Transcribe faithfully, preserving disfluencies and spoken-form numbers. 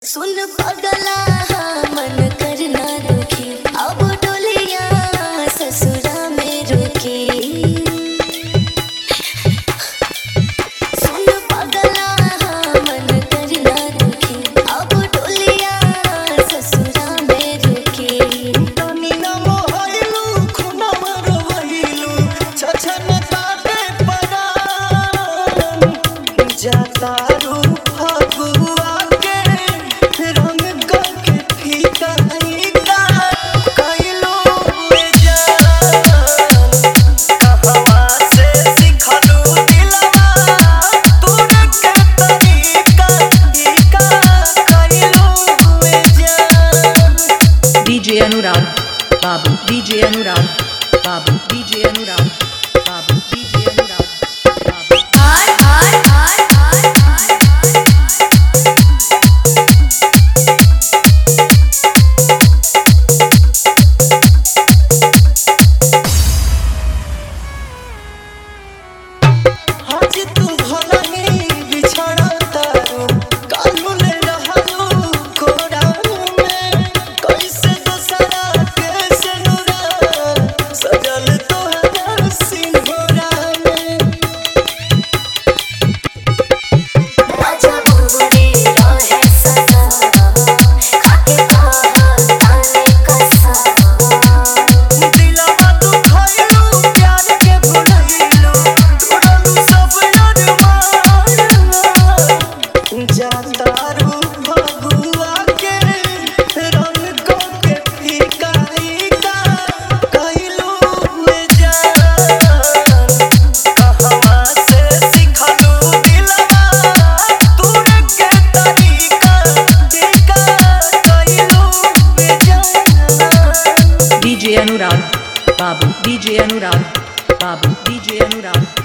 सुन पगला मन करना दुखी, अब डोलिया ससुरा में रुकी। सुन पगला मन करना दुखी, अब डोलिया ससुरा में रुकी। तनी न मोहलू खुना मरवैलू छछन ताते परान जाता रू फगुआ के रंग के फीका फीका कइलो में जान कहवा से सिखलू दिलवा तोरे के तरीका फीका कइलो में जान। डीजे अनुराग बाबू, डीजे अनुराग बाबू, डीजे अनुराग बाबू, डीजे अनुराग बाबू। हाय हाय हाय हाय हाय आज तू भला ही बिछड़ा तारू कालू ले रहलू कोरा में कैसे दूसरा कैसे नुरा सजल तोहरा सिंहोरा में। आजा बुबुरे रहे सदा, खाके कहल ताने कसा। दिलवा तू खइलू प्यार के भुलैलू तोड़लू सब अरमान जातारू फगुआ के रंग के फीका फीका कइलू में जान कहवा से सिखलू दिलवा तोरे के तरीका फीका कइलू में जान। डीजे अनुराग बाबू, डीजे अनुराग बाबू, डीजे अनुराग